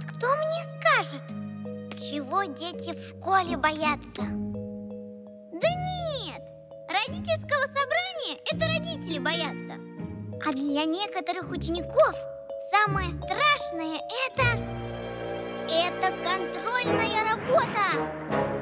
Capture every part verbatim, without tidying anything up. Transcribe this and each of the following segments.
вот кто мне скажет, чего дети в школе боятся? Да нет, родительского собрания это родители боятся. А для некоторых учеников самое страшное это... это контрольная работа.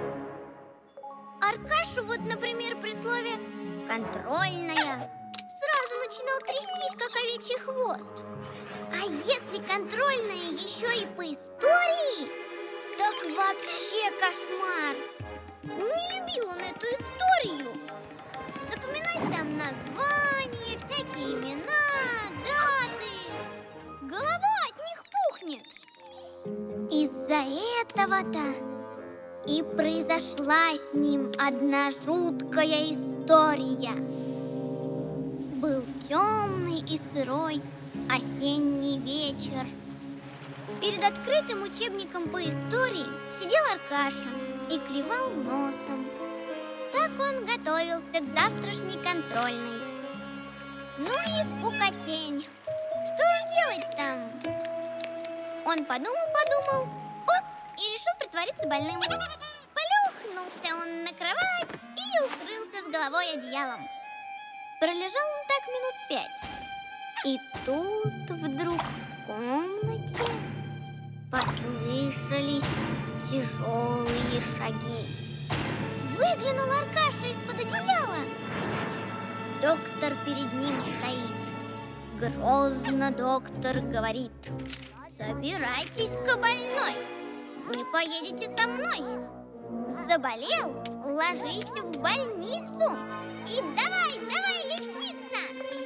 Аркаша вот, например, при слове «контрольная» сразу начинал трястись, как овечий хвост. А если контрольная еще и по истории, так вообще кошмар. Не любил он эту историю. Запоминать там названия, всякие имена, даты. Голова от них пухнет. Из-за этого-то и произошла с ним одна жуткая история. Был темный и сырой осенний вечер. Перед открытым учебником по истории сидел Аркаша и клевал носом. Так он готовился к завтрашней контрольной. Ну и скукотень. Что ж делать там? Он подумал-подумал, о, и решил притвориться больным. Полюхнулся он на кровать и укрылся с головой одеялом. Пролежал он так минут пять. И тут вдруг в комнате послышались тяжелые шаги. Выглянул Аркаша из-под одеяла. Доктор перед ним стоит. Грозно доктор говорит: собирайтесь-ка, больной, вы поедете со мной. Заболел? Ложись в больницу и давай, давай лечиться.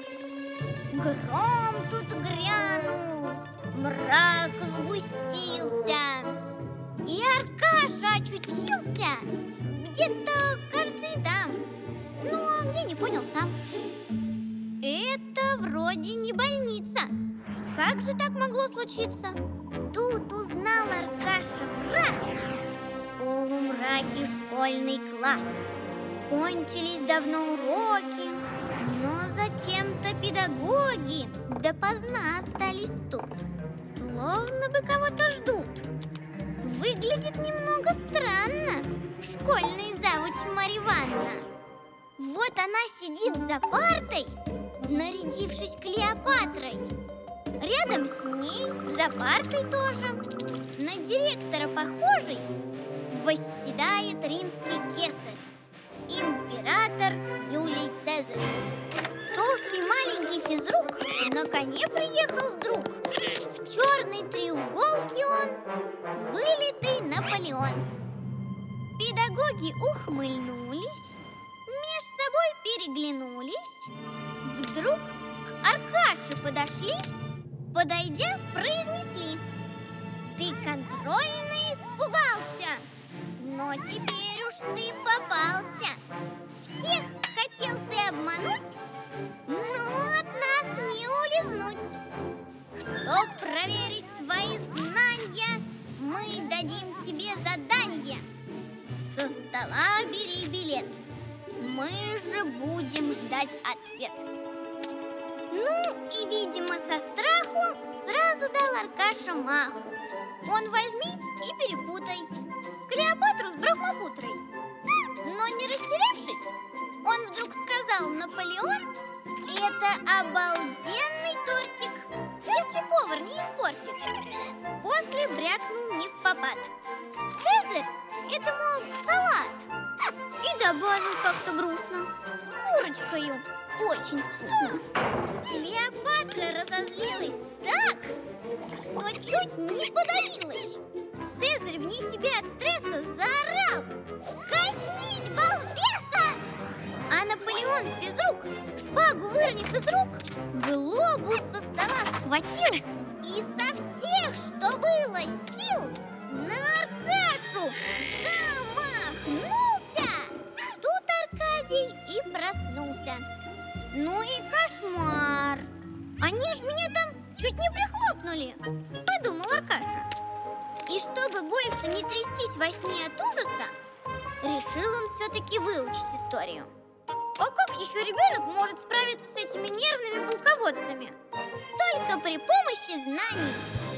Гром тут грянул, мрак сгустился, и Аркаша очутился где-то, кажется, не там. Ну, а где, не понял сам. Это вроде не больница. Как же так могло случиться? Тут узнал Аркаша в раз. В полумраке школьный класс. Кончились давно уроки, но зачем-то педагоги допоздна остались тут. Словно бы кого-то ждут. Выглядит немного странно школьный завуч Марья Ивановна. Вот она сидит за партой, нарядившись Клеопатрой. Рядом с ней, за партой тоже, на директора похожий, восседает римский кесарь, император Юлий Цезарь. Толстый маленький физрук на коне приехал вдруг. В черной треуголке он, вылитый Наполеон. Педагоги ухмыльнулись, меж собой переглянулись. Вдруг к Аркаше подошли, подойдя, произнесли: ты контрольно испугался, но теперь уж ты попался. Всех хотел ты обмануть, но от нас не улизнуть. Чтоб проверить твои знания, мы дадим тебе заданье. Со стола бери билет, мы же будем ждать ответ. Ну и, видимо, со страху сразу дал Аркаша маху. Он возьми и перепутай Клеопатру с Брахмапутрой. Но не растерявшись, он вдруг сказал: Наполеон — это обалденный тортик, если повар не испортит. После брякнул не впопад: Цезарь — это, мол, салат. И добавил как-то грустно: с курочкою, очень вкусно. Клеопатра разозлилась так, что чуть не подавилась. Цезарь вне себя от стресса заорал: казнить балбеса! А Наполеон физрук, шпагу выронив из рук, глобус со стола схватил и со всех, что было сил, на Аркашу замахнулся. Тут Аркадий и проснулся. Ну и кошмар! Они ж меня там чуть не прихлопнули, подумал Аркаша. И чтобы больше не трястись во сне от ужаса, решил он все-таки выучить историю. А как еще ребенок может справиться с этими нервными полководцами? Только при помощи знаний.